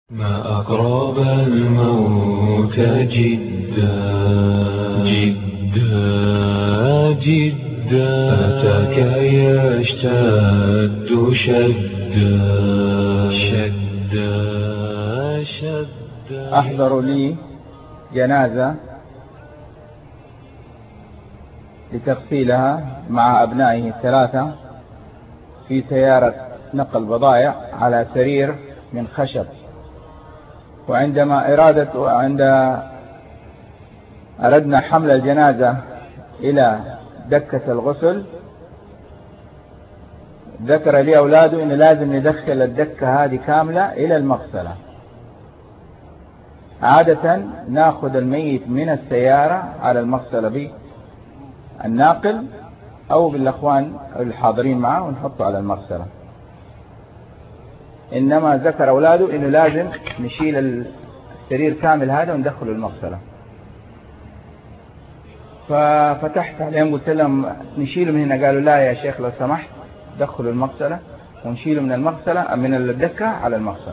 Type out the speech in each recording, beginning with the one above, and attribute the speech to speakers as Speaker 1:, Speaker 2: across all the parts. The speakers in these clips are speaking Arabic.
Speaker 1: ما أقرب الموت جدا جدا جدا أتاك يشتد شدا شدا شدا.
Speaker 2: أحضر لي جنازة لتغسيلها مع أبنائه الثلاثة في سيارة نقل بضائع على سرير من خشب. وعندما أردنا حمل الجنازة إلى دكة الغسل، ذكر لي أولاده إن لازم ندخل الدكة هذه كاملة إلى المغسلة. عادة ناخذ الميت من السيارة على المغسلة بالناقل أو بالأخوان الحاضرين معه ونحطه على المغسلة. إنما ذكر أولاده إنه لازم نشيل السرير كامل هذا وندخله المغسلة. ففتحت عليهم قلت لهم نشيله من هنا، قالوا لا يا شيخ لو سمحت دخلوا المغسلة ونشيله من المغسلة من الدكة على المغسلة.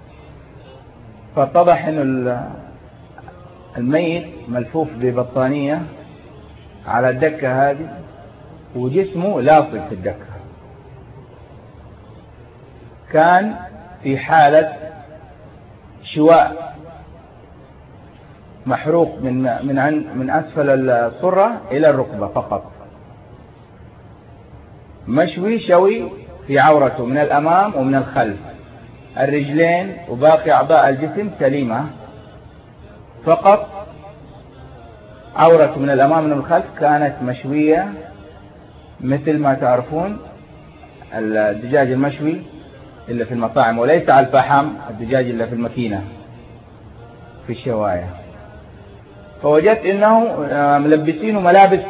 Speaker 2: فاتضح إنه الميت ملفوف ببطانية على الدكة هذه وجسمه لاصق في الدكة. كان في حالة شواء محروق من أسفل الصرة إلى الركبة فقط، مشوي شوي في عورته من الأمام ومن الخلف، الرجلين وباقي أعضاء الجسم سليمة، فقط عورته من الأمام ومن الخلف كانت مشوية مثل ما تعرفون الدجاج المشوي إلا في المطاعم، وليس على الفحم الدجاج إلا في الماكينة في الشواية. فوجدت إنه ملبسينه ملابس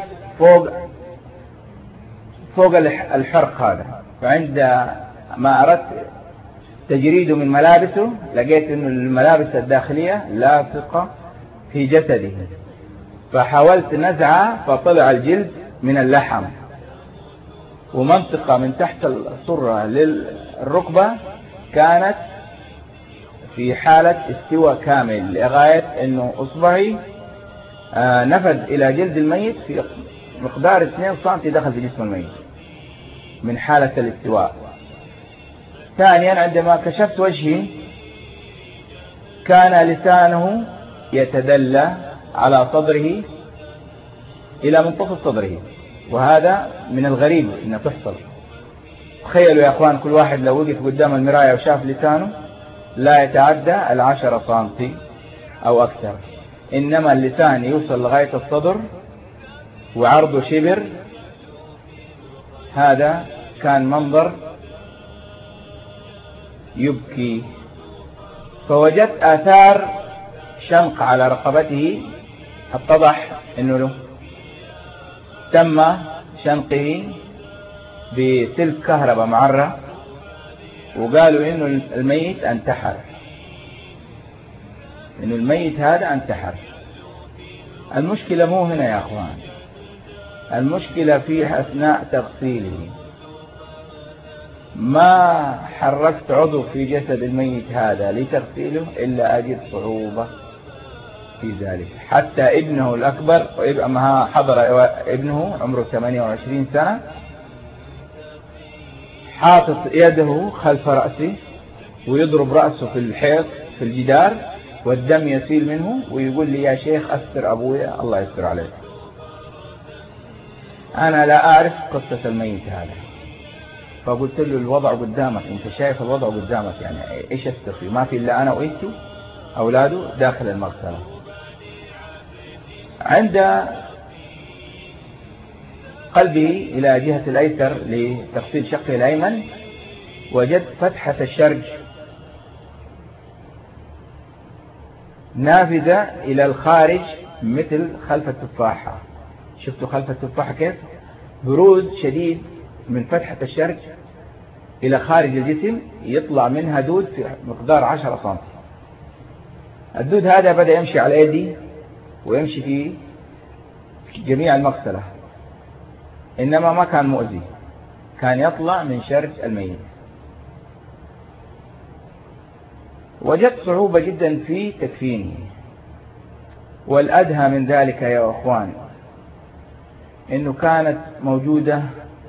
Speaker 2: فوق الحرق هذا. فعند ما أردت تجريده من ملابسه لقيت إنه الملابس الداخلية لاصقة في جسده، فحاولت نزعه فطلع الجلد من اللحم، ومنطقة من تحت الصرة للركبة كانت في حالة استواء كامل لغاية انه اصبعي نفذ الى جلد الميت في مقدار 2 سم دخل في جسم الميت من حالة الاستواء. ثانيا عندما كشفت وجهي كان لسانه يتدلى على صدره الى منتصف صدره، وهذا من الغريب انه تحصل. تخيلوا يا اخوان كل واحد لو وقف قدام المراية وشاف لسانه لا يتعدى 10 سم او اكثر، انما اللسان يوصل لغاية الصدر وعرضه شبر. هذا كان منظر يبكي. فوجدت آثار شنق على رقبته، اتضح انه تم شنقه بسلك كهرباء معرة، وقالوا انه الميت انتحر، انه الميت هذا انتحر. المشكلة مو هنا يا اخوان، المشكلة في اثناء تغسيله. ما حركت عضو في جسد الميت هذا لتغسيله الا اجد صعوبة في ذلك. حتى ابنه الأكبر ما حضر ابنه عمره 28 سنة حاطط يده خلف رأسه ويضرب رأسه في الحيط في الجدار والدم يسيل منه، ويقول لي يا شيخ أستر أبويا الله يستر عليك. أنا لا أعرف قصة الميت هذا، فقلت له الوضع قدامك، أنت شايف الوضع قدامك، يعني إيش أستر فيه؟ ما في إلا أنا وإنتو أولاده داخل المغسلة. عند قلبه إلى جهة الأيسر لتغسيل شقه الأيمن وجدت فتحة الشرج نافذة إلى الخارج مثل خلف التفاحة. شفتوا خلف التفاحة كيف؟ بروز شديد من فتحة الشرج إلى خارج الجسم، يطلع منها دود في مقدار 10 سم. الدود هذا بدأ يمشي على يدي ويمشي في جميع المغسلة، إنما ما كان مؤذي، كان يطلع من شرج الميت. وجدت صعوبة جدا في تكفينه. والأدهى من ذلك يا أخوان إنه كانت موجودة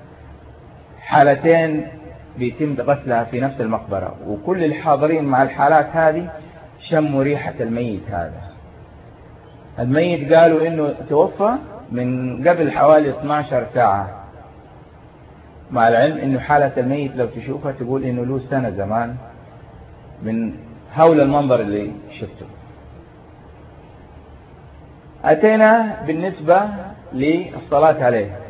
Speaker 2: حالتين بيتم غسلها في نفس المقبرة، وكل الحاضرين مع الحالات هذه شموا ريحة الميت هذا. الميت قالوا إنه توفى من قبل حوالي 12 ساعة، مع العلم إنه حالة الميت لو تشوفها تقول إنه له سنة زمان من هول المنظر اللي شفته. أتينا بالنسبة للصلاة عليه،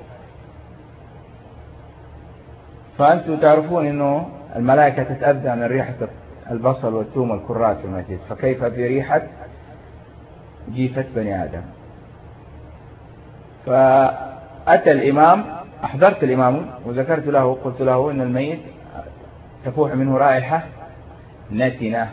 Speaker 2: فأنتم تعرفون إنه الملائكة تتأذى من ريحة البصل والثوم والكرات في المسجد، فكيف بريحة جيفة بني آدم؟ فأتى الإمام، أحضرت الإمام وذكرت له، قلت له إن الميت تفوح منه رائحة نتنة،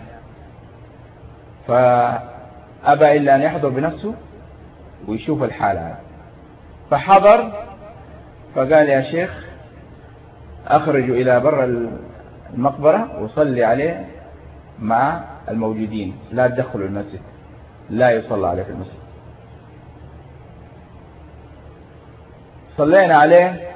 Speaker 2: فأبى إلا أن يحضر بنفسه ويشوف الحالة. فحضر فقال يا شيخ أخرجوا إلى بر المقبرة وصلي عليه مع الموجودين، لا تدخلوا المسجد، لا يصلى عليه في المسجد. صلينا عليه،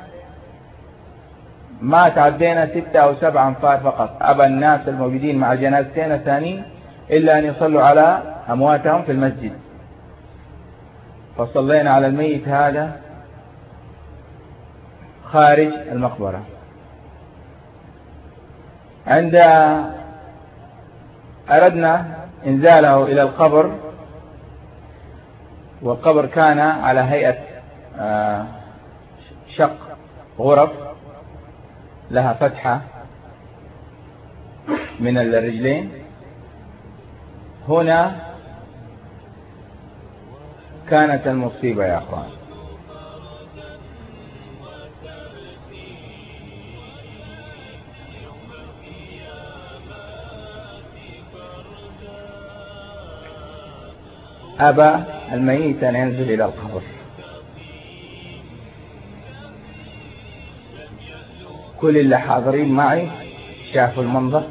Speaker 2: ما تعدينا 6 أو 7 أنفار فقط. أبى الناس الموجودين مع الجنازتين الثانيين إلا أن يصلوا على أمواتهم في المسجد. فصلينا على الميت هذا خارج المقبرة. عند أردنا إنزاله إلى القبر، والقبر كان على هيئة شق غرف لها فتحة من الرجلين. هنا كانت المصيبة يا أخوان. أبى الميت أن ينزل إلى القبر. كل اللي حاضرين معي شافوا المنظر،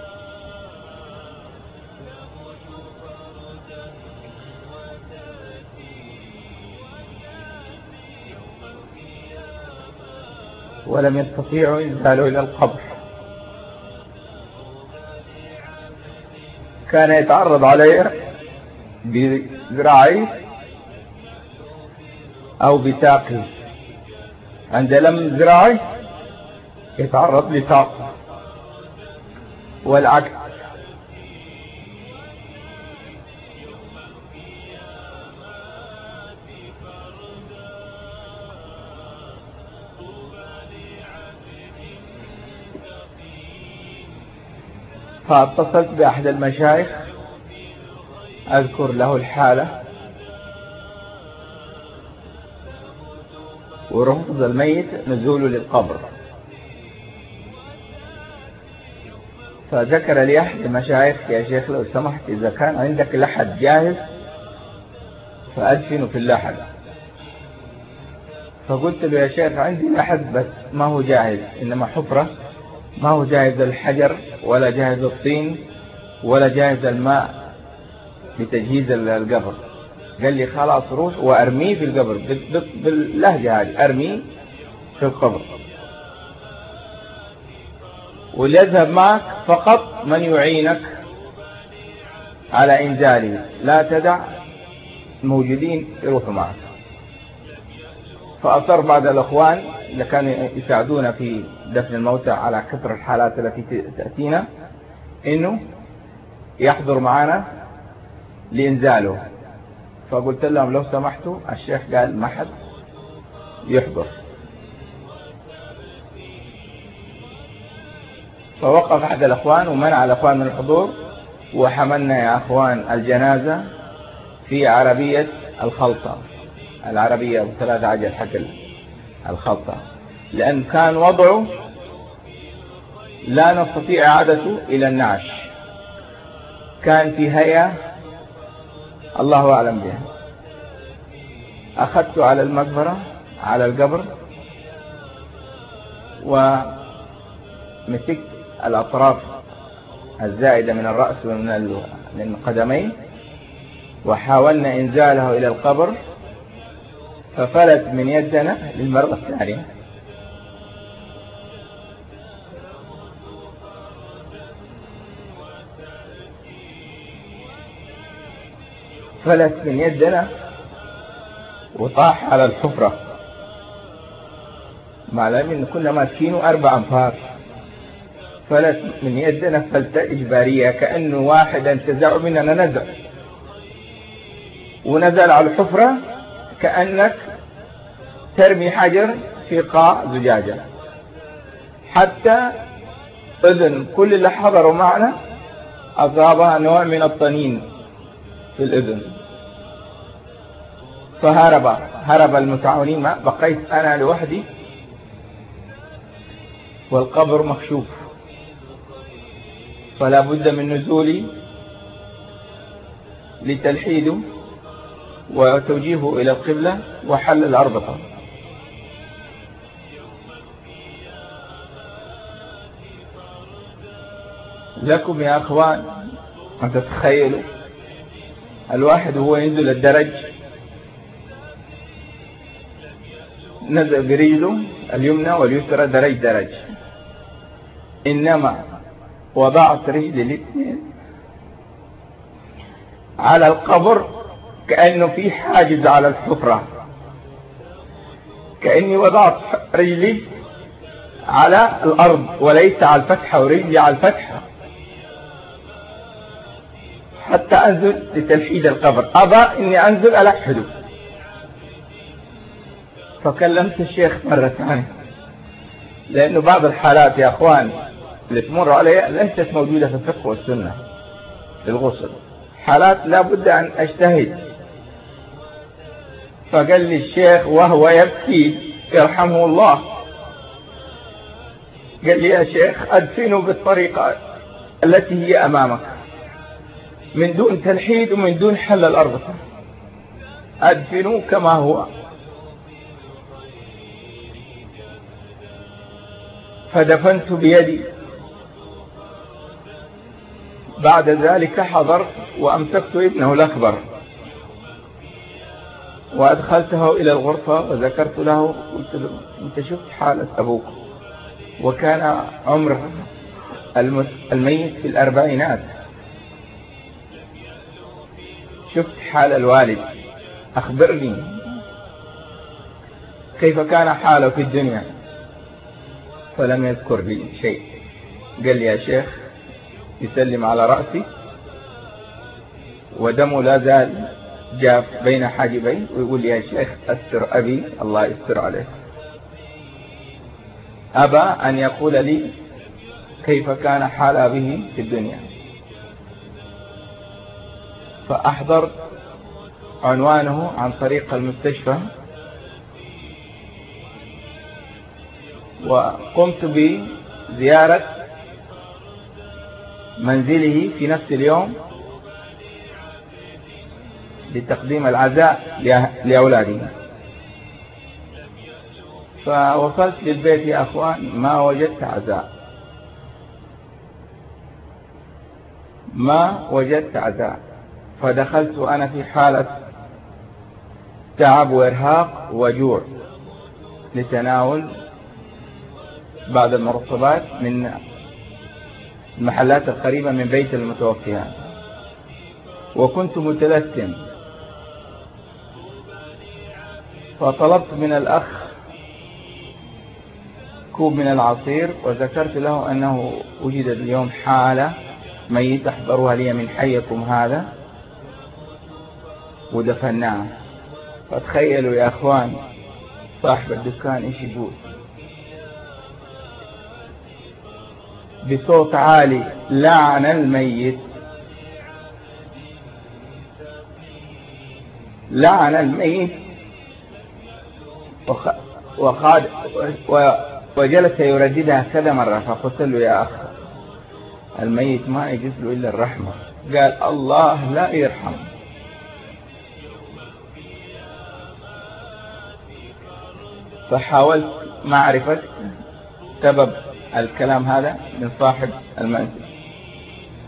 Speaker 2: ولم يستطيعوا إنزاله إلى القبر. كان يتعرض علي بذراعي أو بساقي، عند لم ذراعي يتعرض لساقي والعكس. فاتصلت بأحد المشايخ أذكر له الحالة، ورفض الميت نزوله للقبر. فذكر لي أحد المشايخ يا شيخ لو سمحت إذا كان عندك لحد جاهز فأدفنه في اللحد. فقلت له يا شيخ عندي لحد بس ما هو جاهز، إنما حفرة، ما هو جاهز الحجر ولا جاهز الطين ولا جاهز الماء لتجهيز القبر. قال لي خلاص روح وأرميه في القبر، باللهجة هذه أرميه في القبر، وليذهب معك فقط من يعينك على إنزاله، لا تدع موجودين يروحوا معك. فأصر بعض الأخوان اللي كانوا يساعدونا في دفن الموتى على كثر الحالات التي تأتينا إنه يحضر معنا لإنزاله. فقلت لهم لو سمحتوا، الشيخ قال ما حد يحضر. فوقف أحد الأخوان ومنع الأخوان من الحضور، وحملنا يا أخوان الجنازة في عربية الخلطة، العربية ب3 عجل حق الخلطة، لأن كان وضعه لا نستطيع إعادته إلى النعش، كان في هيئة الله أعلم بها. أخذته على المقبرة على القبر، ومسكت الأطراف الزائدة من الرأس ومن القدمين، وحاولنا إنزاله إلى القبر ففلت من يدنا للمرة الثانية. فلت من يدنا وطاح على الحفرة، مع العلم إن كنا ماسكينه 4 أمتار. فلت من يدنا فلتة إجبارية، كأنه واحد انتزع مننا نزع، ونزل على الحفرة كأنك ترمي حجر في قاع زجاجة. حتى إذن كل اللي حضروا معنا أصابها نوع من الطنين في الإذن، فهرب المتعاونين. ما بقيت أنا لوحدي والقبر مكشوف، فلا بد من نزولي لتلحيده وتوجيهه إلى القبلة وحل الأربطة. لكم يا أخوان أن تتخيلوا الواحد وهو ينزل الدرج نزل برجله اليمنى واليسرى درج، إنما وضعت رجلي الاثنين على القبر كأنه في حاجز على الحفرة، كأني وضعت رجلي على الأرض وليس على الفتحة ورجلي على الفتحة حتى أنزل لتلحيد القبر. أبى إني أنزل ألحده، فكلمت الشيخ مرة ثانية، لأنه بعض الحالات يا أخوان اللي تمر عليها ليست موجودة في الفقه والسنة في الغسل، حالات لا بد أن أجتهد. فقال لي الشيخ وهو يبكي يرحمه الله، قال لي يا شيخ أدفنه بالطريقة التي هي أمامك من دون تلحيد ومن دون حل الأربطة، أدفنه كما هو. فدفنت بيدي. بعد ذلك حضرت وأمسكت ابنه الأكبر وأدخلته إلى الغرفة وذكرت له، قلت له أنت شفت حالة أبوك، وكان عمر الميت في 40، شفت حال الوالد، أخبرني كيف كان حاله في الدنيا. فلم يذكر لي شيء. قال لي يا شيخ يسلم على رأسي ودمه لا زال جاف بين حاجبين ويقول لي يا شيخ أستر أبي الله يستر عليه. أبى أن يقول لي كيف كان حال أبيه في الدنيا. فأحضرت عنوانه عن طريق المستشفى وقمت بزيارة منزله في نفس اليوم لتقديم العزاء لأولادي. فوصلت للبيت يا أخوان ما وجدت عزاء، ما وجدت عزاء. فدخلت أنا في حالة تعب وإرهاق وجوع لتناول بعض المرطبات من المحلات القريبة من بيت المتوفيات، وكنت متلثم. فطلبت من الأخ كوب من العصير وذكرت له أنه وجد اليوم حالة ميت أحضرها لي من حيكم هذا ودفناه. فتخيلوا يا أخوان صاحب الدكان إيش يقول بصوت عالي: لعن الميت، لعن الميت. وجلس يرددها كذا مرة. فقلت له يا أخ الميت ما يجوز له إلا الرحمة. قال الله لا يرحم. فحاولت معرفة سبب الكلام هذا من صاحب المنزل،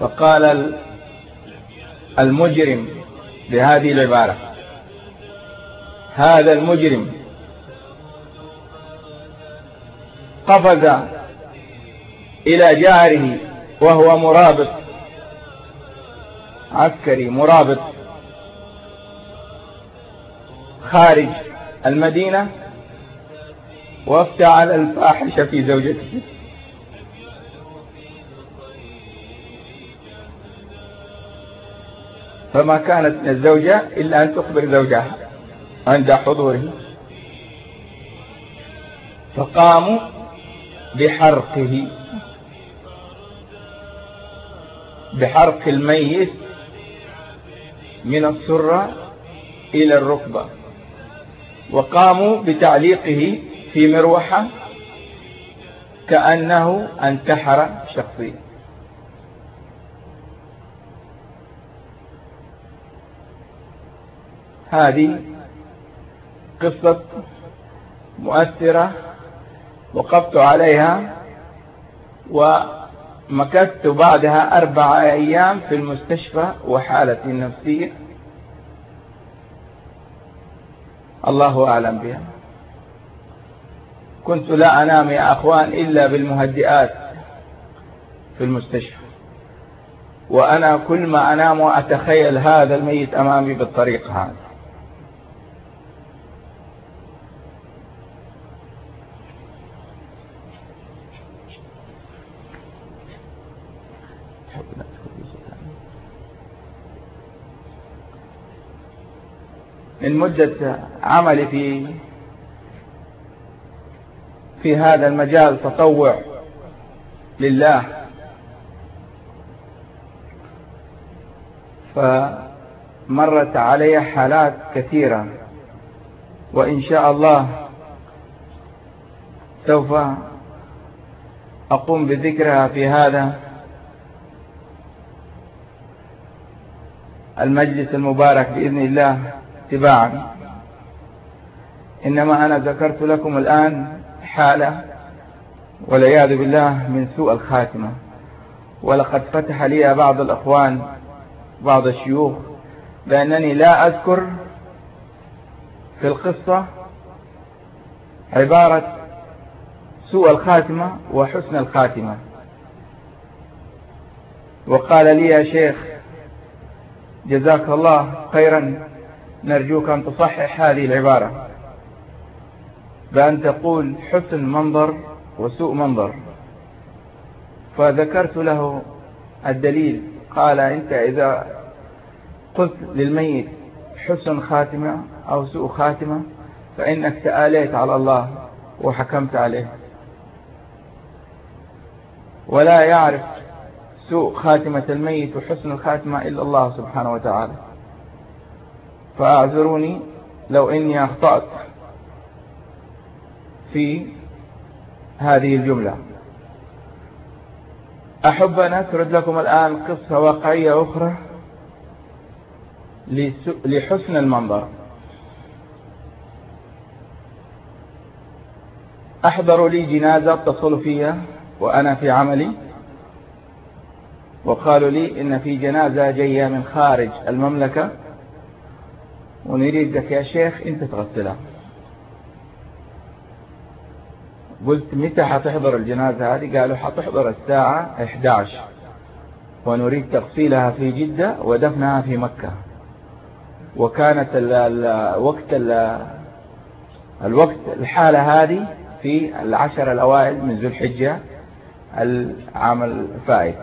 Speaker 2: فقال المجرم بهذه العبارة: هذا المجرم قفز إلى جاره وهو مرابط عسكري مرابط خارج المدينة وافتعل الفاحشة في زوجته، فما كانت الزوجة إلا أن تخبر زوجها عند حضوره، فقاموا بحرق الميت من السرة إلى الركبة، وقاموا بتعليقه في مروحة كأنه انتحر شخصيا. هذه قصة مؤثرة وقفت عليها، ومكثت بعدها 4 أيام في المستشفى وحالتي النفسية الله أعلم بها. كنت لا أنام يا أخوان إلا بالمهدئات في المستشفى، وأنا كل ما أنام وأتخيل هذا الميت أمامي بالطريقة هذه. من مدة عملي في هذا المجال تطوع لله، فمرت علي حالات كثيرة، وإن شاء الله سوف أقوم بذكرها في هذا المجلس المبارك بإذن الله تباعا. إنما أنا ذكرت لكم الآن حالة والعياذ بالله من سوء الخاتمة، ولقد فتح لي بعض الأخوان بعض الشيوخ بأنني لا أذكر في القصة عبارة سوء الخاتمة وحسن الخاتمة، وقال لي: يا شيخ جزاك الله خيرا، نرجوك أن تصحح هذه العبارة بأن تقول حسن منظر وسوء منظر. فذكرت له الدليل، قال: أنت إذا قلت للميت حسن خاتمة أو سوء خاتمة فإنك تآليت على الله وحكمت عليه، ولا يعرف سوء خاتمة الميت وحسن الخاتمة إلا الله سبحانه وتعالى. فأعذروني لو إني أخطأت في هذه الجملة. أحب أن أسرد لكم الآن قصة واقعية أخرى لحسن المنظر. أحضروا لي جنازة، اتصلوا فيها وأنا في عملي، وقالوا لي إن في جنازة جاية من خارج المملكة ونريدك يا شيخ أنت تغسلها. قلت: متى حتحضر الجنازة هذه؟ قالوا: حتحضر الساعة 11 ونريد تغسيلها في جدة ودفنها في مكة. وكانت الوقت الحالة هذه في 10 الأوائل من ذو الحجة العام الفائت.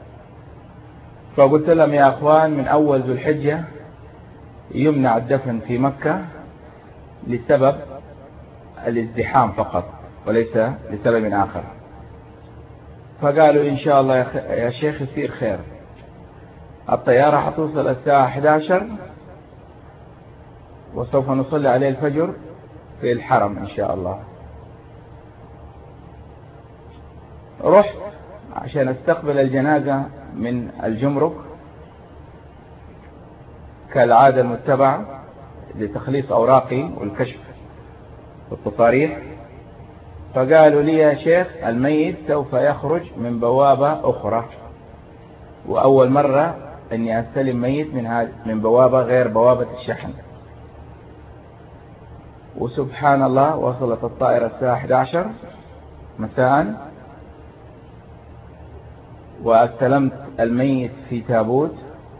Speaker 2: فقلت لهم: يا أخوان، من أول ذو الحجة يمنع الدفن في مكة لسبب الازدحام فقط وليس لسبب آخر. فقالوا: إن شاء الله يا شيخ يصير خير، الطيارة حتوصل الساعة 11 وسوف نصلي عليه الفجر في الحرم إن شاء الله. رحت عشان استقبل الجنازة من الجمرك كالعادة المتبعة لتخليص أوراقي والكشف والتصاريح. فقالوا لي: يا شيخ، الميت سوف يخرج من بوابة أخرى وأول مرة أني أستلم ميت من بوابة غير بوابة الشحن. وسبحان الله وصلت الطائرة الساعة 11 مساء، واستلمت الميت في تابوت،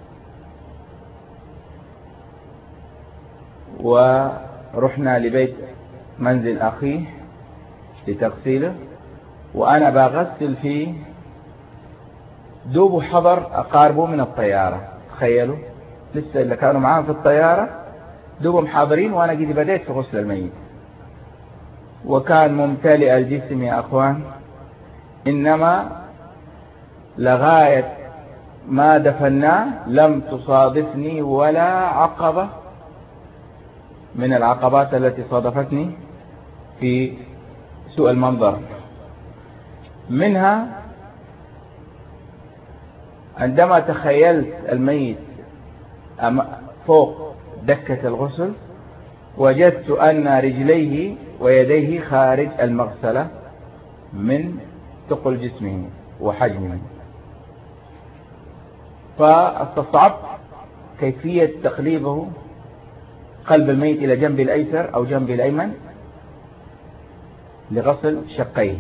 Speaker 2: ورحنا لبيت منزل أخيه لتغسيله، وأنا بغسل فيه دوب حضر أقاربه من الطيارة. تخيلوا لسه اللي كانوا معاهم في الطيارة دوبهم حاضرين، وأنا قد بديت في غسل الميت. وكان ممتلئ الجسم يا أخوان، إنما لغاية ما دفناه لم تصادفني ولا عقبة من العقبات التي صادفتني في سوء المنظر. منها عندما تخيلت الميت فوق دكة الغسل، وجدت أن رجليه ويديه خارج المغسلة من ثقل جسمه وحجمه، فاستصعبت كيفية تقليبه قلب الميت إلى جنب الأيسر أو جنب الأيمن لغسل شقيه.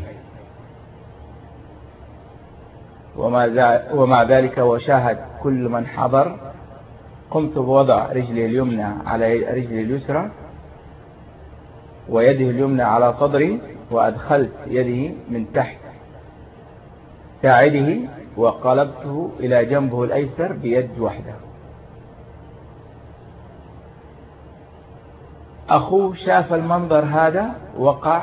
Speaker 2: ومع ذلك وشاهد كل من حضر، قمت بوضع رجلي اليمنى على رجلي اليسرى ويده اليمنى على صدري، وأدخلت يده من تحت ساعده وقلبته إلى جنبه الأيسر بيد واحدة. أخوه شاف المنظر هذا وقع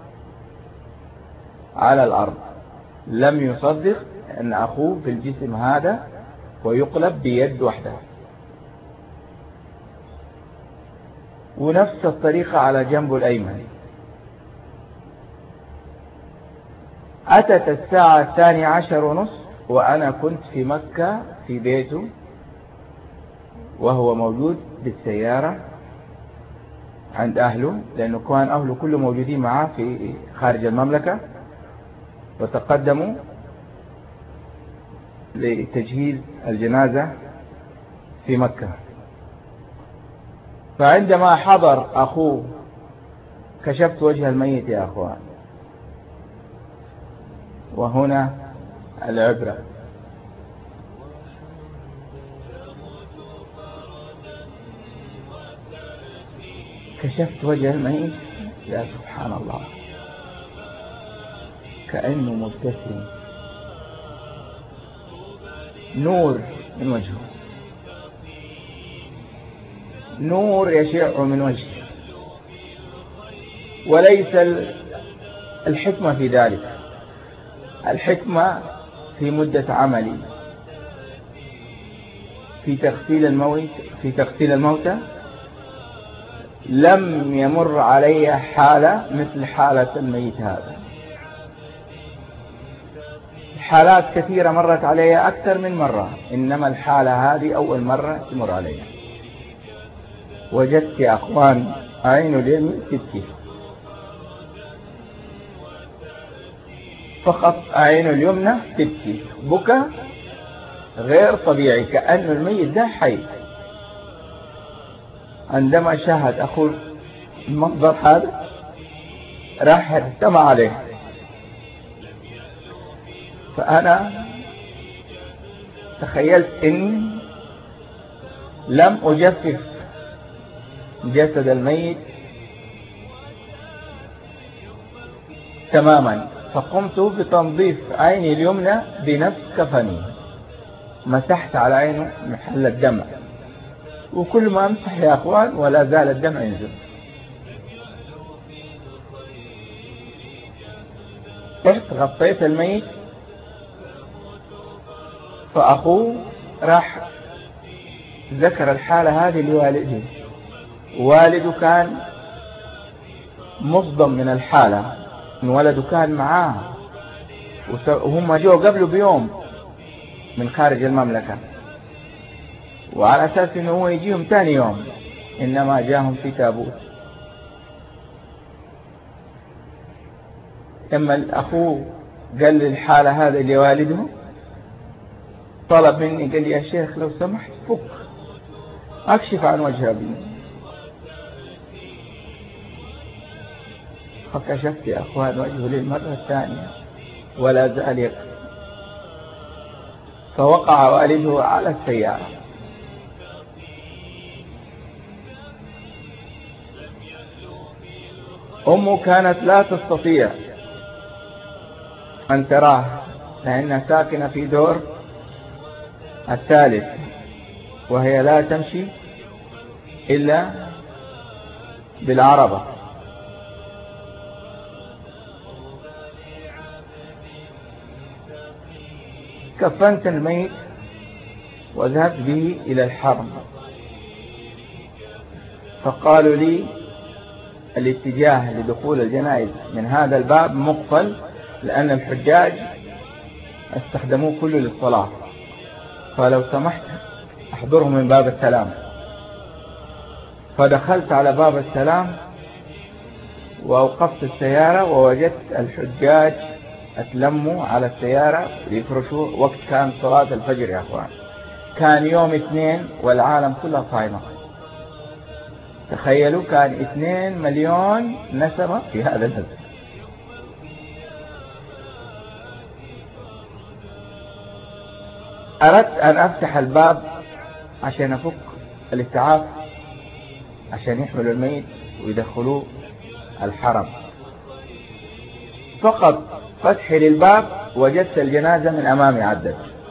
Speaker 2: على الأرض، لم يصدق أن أخوه في الجسم هذا ويقلب بيد واحدة. ونفس الطريقة على جنبه الأيمن. أتت الساعة 12:30 وأنا كنت في مكة في بيته، وهو موجود بالسيارة عند أهله، لأنه كان أهله كله موجودين معه في خارج المملكة، وتقدموا لتجهيز الجنازة في مكة. فعندما حضر أخوه كشفت وجه الميت يا أخوان، وهنا العبرة. كشفت وجه الميت يا سبحان الله، كأنه مبتسم، نور من وجهه، نور يشع من وجهه. وليس الحكمة في ذلك، الحكمة في مدة عملي في تغسيل الموتى. لم يمر علي حالة مثل حالة الميت هذا. حالات كثيرة مرت علي أكثر من مرة، إنما الحالة هذه أول مرة تمر علي. وجدت يا أخوان عين اليمين تبكي، فقط عين اليمنى تبكي، بكى غير طبيعي، كأن الميت ده حي. عندما شاهد أخوه المنظر هذا راح ارتمى عليه. فأنا تخيلت إني لم أجفف جسد الميت تماما، فقمت بتنظيف عيني اليمنى بنفس كفني، مسحت على عينه محل الدمع، وكل ما امسح يا أخوان ولا زال الدمع ينزل. رحت غطيت الميت، فأخوه راح ذكر الحالة هذه لوالده. والده كان مصدم من الحالة، إن ولده كان معاه وهم جو قبله بيوم من خارج المملكة، وعلى أساس إنه هو يجيهم ثاني يوم، إنما جاهم في تابوت. لما الأخوه قال الحالة هذه لوالده، طلب مني قال لي يا شيخ لو سمحت فك أكشف عن وجه أبي. فكشفت يا أخوان وجهه للمرة الثانية ولا زال يكفي. فوقع والده على السيارة. أمه كانت لا تستطيع أن تراه لأنها ساكنة في دور الثالث وهي لا تمشي إلا بالعربة. كفنت الميت وذهبت به إلى الحرم، فقالوا لي الاتجاه لدخول الجنائز من هذا الباب مقفل لأن الحجاج استخدموه كله للصلاة، فلو سمحت احضرهم من باب السلام. فدخلت على باب السلام وأوقفت السيارة ووجدت الحجاج اتلموا على السيارة ليفرشوا. وقت كان صلاة الفجر يا أخوان، كان يوم 2 والعالم كله صايمة. تخيلوا كان 2 مليون نسمة في هذا المسجد. أردت أن أفتح الباب عشان أفك الإسعاف عشان يحملوا الميت ويدخلوه الحرم. فقط فتحي للباب وجدت الجنازة من أمامي عدت.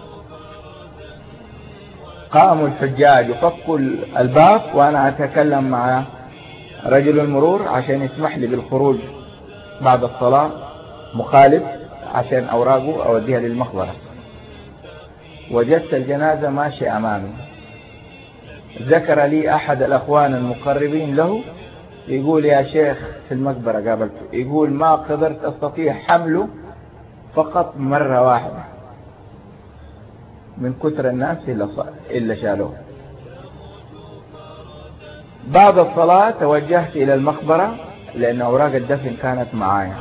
Speaker 2: قاموا الحجاج وفكوا الباب وأنا أتكلم مع رجل المرور عشان يسمح لي بالخروج بعد الصلاة مخالف عشان أوراقه أوديها للمقبرة. وجدت الجنازة ماشية أمامي. ذكر لي أحد الأخوان المقربين له يقول يا شيخ في المقبرة قابلته يقول ما قدرت أستطيع حمله فقط مرة واحدة من كثر الناس إلا شالوه. بعد الصلاة توجهت إلى المقبرة لأن أوراق الدفن كانت معايا.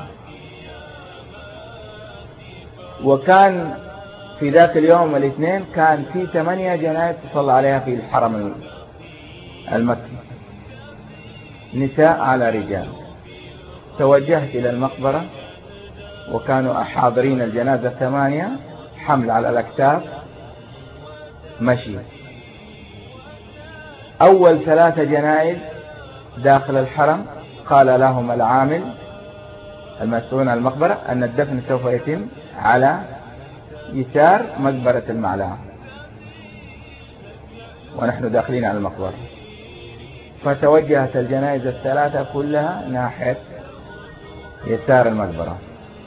Speaker 2: وكان في ذاك اليوم الاثنين كان في 8 جنائز تصلى عليها في الحرم المكي، نساء على رجال. توجهت إلى المقبرة وكانوا حاضرين الجنازة 8 حمل على الأكتاف مشي. أول 3 جنائز داخل الحرم قال لهم العامل المسؤول عن المقبرة أن الدفن سوف يتم على يسار مقبرة المعلاه ونحن داخلين على المقبرة. فتوجهت الجنائز 3 كلها ناحية يسار المقبرة،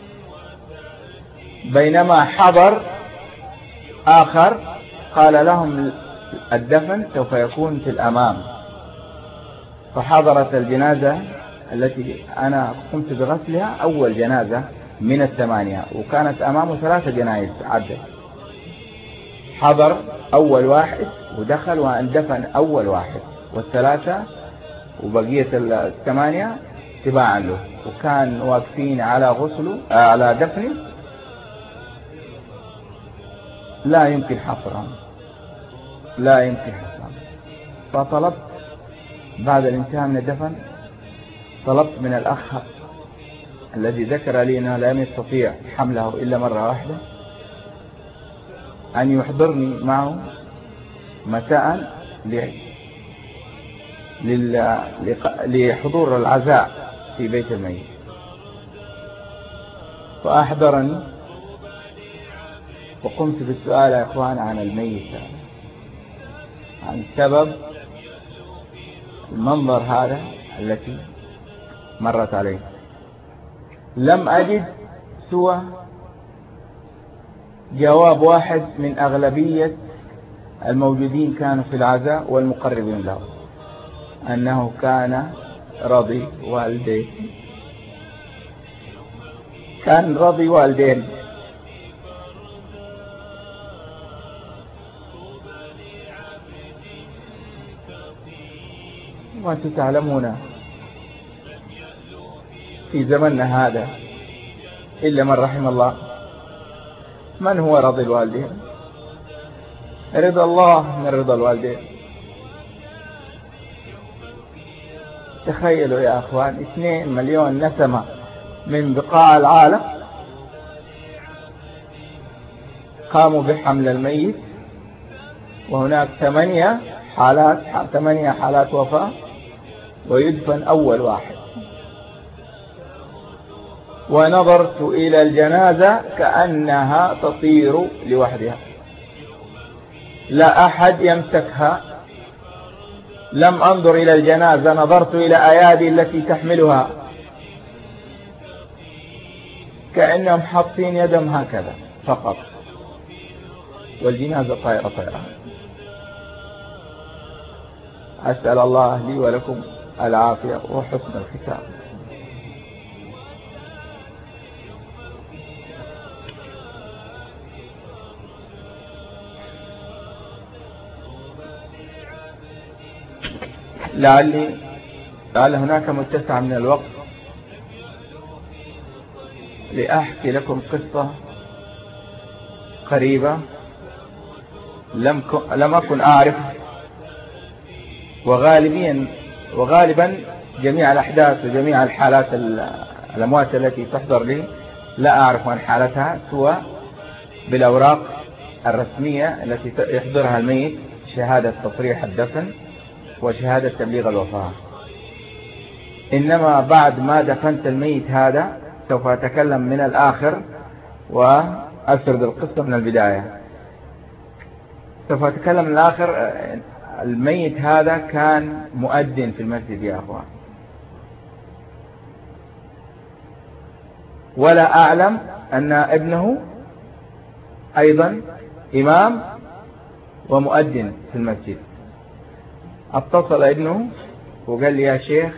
Speaker 2: بينما حضر آخر قال لهم الدفن سوف يكون في الأمام. فحضرت الجنازة التي أنا قمت بغسلها أول جنازة من 8 وكانت أمامه 3 جنائز عدت. حضر أول واحد ودخل واندفن أول واحد وال3 وبقية 8 تباعا له، وكان واقفين على غسله على دفنه لا يمكن حصرهم لا يمكن حصرهم. فطلبت بعد الانتهاء من الدفن طلبت من الأخ الذي ذكر لي أنه لم يستطيع حمله إلا مرة واحدة أن يحضرني معه مساء لحضور العزاء في بيت الميت. فأحضرني وقمت بالسؤال يا إخوان عن الميت، عن سبب المنظر هذا التي مرت عليه. لم أجد سوى جواب واحد من أغلبية الموجودين كانوا في العزاء والمقربين له، أنه كان رضي والديه، كان رضي والدين. وأنتم تعلمون في زمننا هذا إلا من رحم الله من هو رضي الوالدين. رضا الله من رضا الوالدين. تخيلوا يا أخوان 2 مليون نسمة من بقاع العالم قاموا بحمل الميت، وهناك 8 حالات وفاة، ويدفن أول واحد. ونظرت إلى الجنازة كأنها تطير لوحدها، لا أحد يمسكها. لم أنظر إلى الجنازة، نظرت إلى أيادي التي تحملها، كأنهم حاطين يدهم هكذا فقط، والجنازة طائرة. أسأل الله لي ولكم العافية وحسن الختام. لعل هناك متسع من الوقت لأحكي لكم قصة قريبة لم أكن أعرف، وغالبا جميع الأحداث وجميع الحالات الأموات التي تحضر لي لا أعرف عن حالتها سوى بالأوراق الرسمية التي يحضرها الميت، شهادة تصريح الدفن وشهادة تبليغ الوفاة. إنما بعد ما دفنت الميت هذا سوف أتكلم من الآخر وأسرد القصة من البداية. سوف أتكلم من الآخر. الميت هذا كان مؤذن في المسجد يا أخوان، ولا أعلم أن ابنه أيضا إمام ومؤذن في المسجد. اتصل ابنه وقال لي: يا شيخ،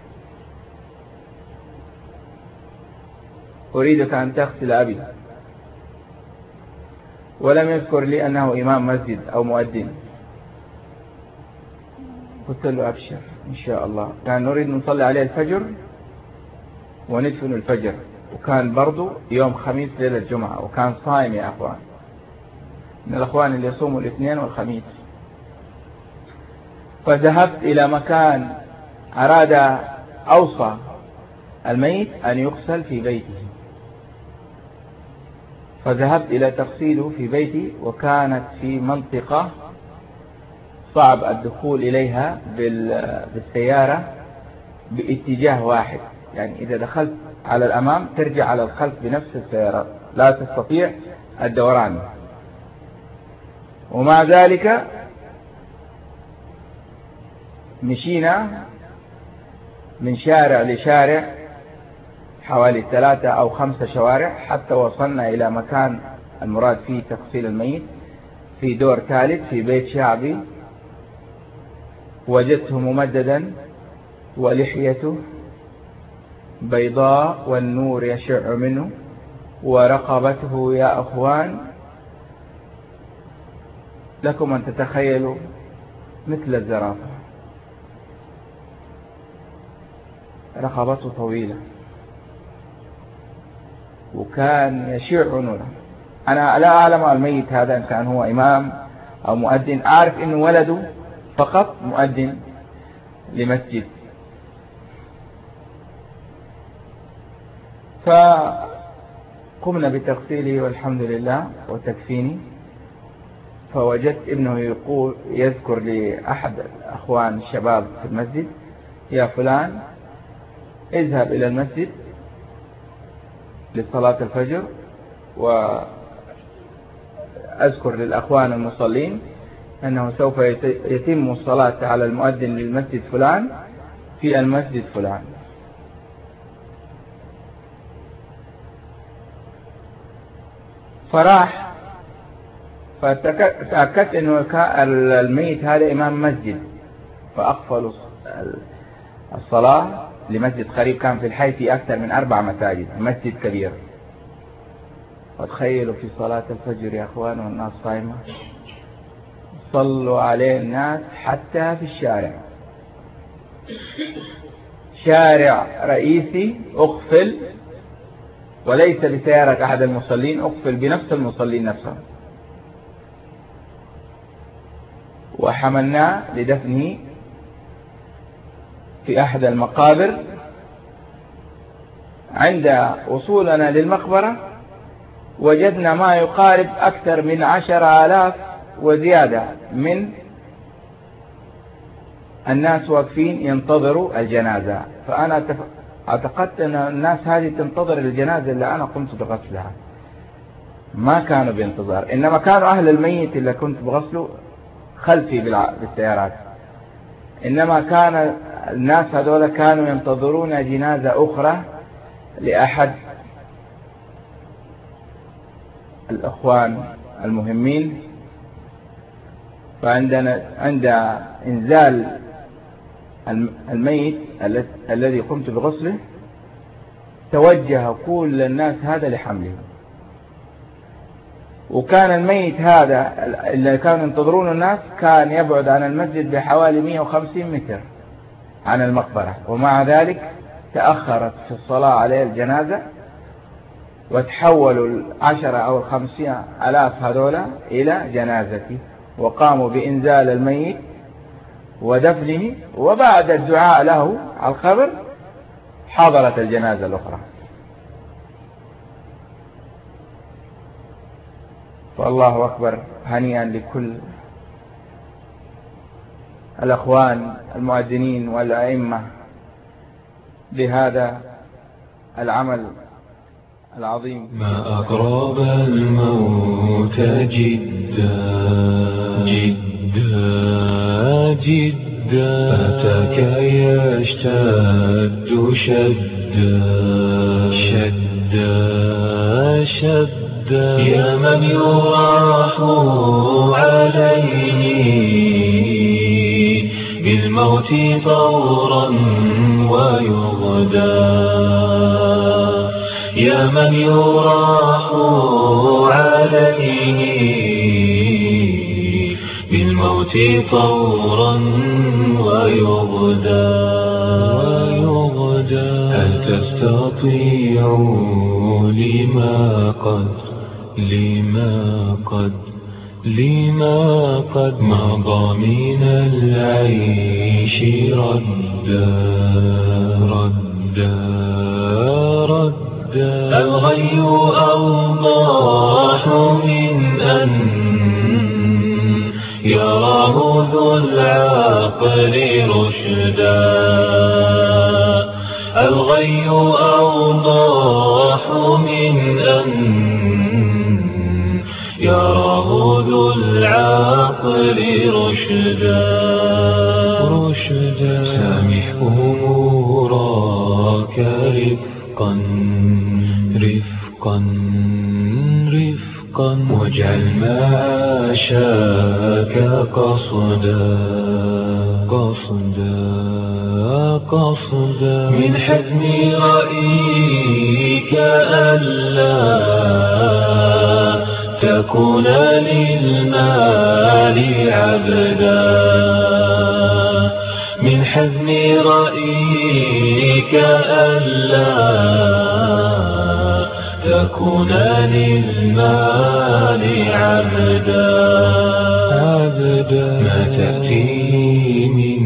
Speaker 2: أريدك أن تغسل أبي، ولم يذكر لي أنه إمام مسجد أو مؤذن. قلت له: أبشر إن شاء الله. كان نريد نصلي عليه الفجر وندفن الفجر، وكان برضو يوم خميس ليلة الجمعة، وكان صائم يا أخوان، من الأخوان اللي يصوموا الاثنين والخميس. فذهبت إلى مكان أراد أوصى الميت أن يغسل في بيته، فذهبت إلى تغسيله في بيتي، وكانت في منطقة صعب الدخول إليها بالسيارة باتجاه واحد، يعني إذا دخلت على الأمام ترجع على الخلف بنفس السيارة، لا تستطيع الدوران. ومع ذلك مشينا من شارع لشارع حوالي 3 أو 5 شوارع حتى وصلنا إلى مكان المراد فيه تغسيل الميت، في دور ثالث في بيت شعبي. وجدته ممددا ولحيته بيضاء والنور يشع منه، ورقبته يا أخوان لكم أن تتخيلوا مثل الزرافة، رقبته طويلة، وكان يشع نوره. أنا لا أعلم الميت هذا إن كان هو إمام أو مؤذن، أعرف إنه ولده فقط مؤذن لمسجد. فقمنا بتغسيله والحمد لله وتكفيني. فوجدت ابنه يذكر لأحد الأخوان الشباب في المسجد: يا فلان، اذهب إلى المسجد لصلاة الفجر، وأذكر للأخوان المصلين أنه سوف يتم الصلاة على المؤذن للمسجد فلان في المسجد فلان. فراح، فتأكدت أنه الميت هذا إمام مسجد، فأقفلوا الصلاة لمسجد قريب كان في الحي، في أكثر من 4 مساجد، مسجد كبير. وتخيلوا في صلاة الفجر يا أخوان والناس صايمة، صلوا عليه الناس حتى في الشارع، شارع رئيسي أقفل، وليس بسيارة أحد المصلين، أقفل بنفس المصلين نفسهم. وحملناه لدفنه في أحد المقابر. عند وصولنا للمقبرة وجدنا ما يقارب أكثر من 10,000 وزيادة من الناس واقفين ينتظروا الجنازة. فأنا اعتقدت أن الناس هذه تنتظر الجنازة اللي أنا قمت بغسلها، ما كانوا بانتظار، إنما كانوا أهل الميت اللي كنت بغسله خلفي بالسيارات، إنما كان الناس هذول كانوا ينتظرون جنازة أخرى لأحد الأخوان المهمين. فعندنا عند إنزال الميت الذي قمت بغسله توجه كل الناس هذا لحمله، وكان الميت هذا اللي كانوا ينتظرون الناس كان يبعد عن المسجد بحوالي 150 متر عن المقبرة، ومع ذلك تأخرت في الصلاة عليه الجنازة، وتحولوا 10 أو 50,000 هذولا إلى جنازتي، وقاموا بإنزال الميت ودفنه، وبعد الدعاء له على القبر حضرت الجنازة الأخرى. فالله أكبر، هنيئا لكل الأخوان المؤذنين والأئمة بهذا العمل العظيم.
Speaker 1: ما أقرب الموت جدا جدا جدا، أتاك يشتد شدا شدا شدا، يا من يراح عليه بالموت طورا ويغدى، يا من يراح عليه بالموت طورا ويغدى. هل تستطيع لما قد مضى من العيش ردا الغي أوضاح من أن يراه ذو العقل رشدا، الغي أوضاح من أن يراه ذو العقل رشدا. سامحه راك رفقا واجعل ما شاك قصدا من حزم رأيك ألا تكون للمال عبدا، من حزم رأيك ألا تكون للمال عبدا. ما تأتي من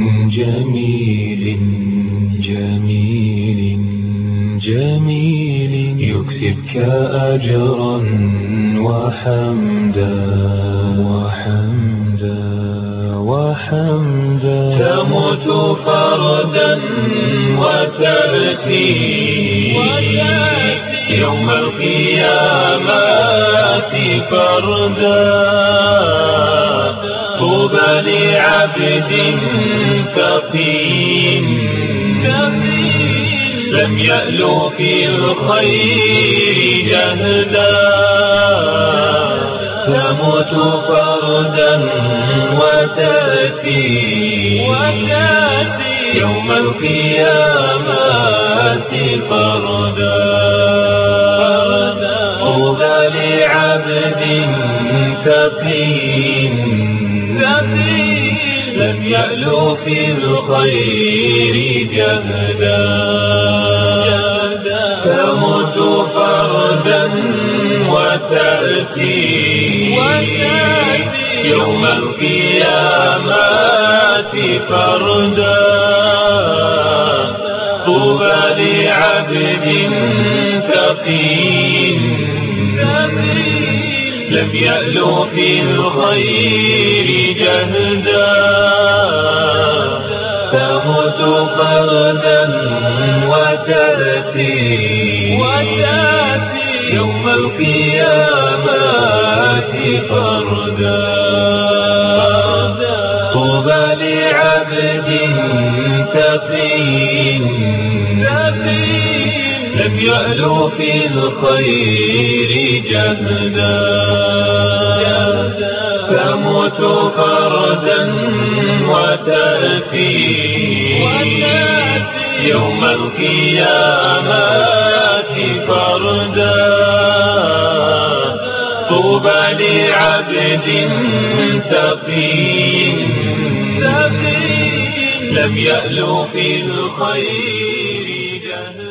Speaker 1: جميل يكسبك أجرا وحمدا. تموت فردا وتأتي يوم القيامة فردا. طوبى لعبد تقي لم يألو في الخير جهدا. تموت فردا وتأتي يوم القيامة فردا. طوبى لعبد تقي لم يألو في الخير جهدا. تموت فردا وتأتي يوم القيامة فردا. طوبى لعبد تقي لم يألو في الخير جهدا. تموت فردا وتأتي يوم القيامة فردا. طوبى لعبد تقي لم يألو في الخير جهدا. تموت فردا وتأتي يوم القيامة فردا. طوبى لعبد تقي لم يألو في الخير جهدا.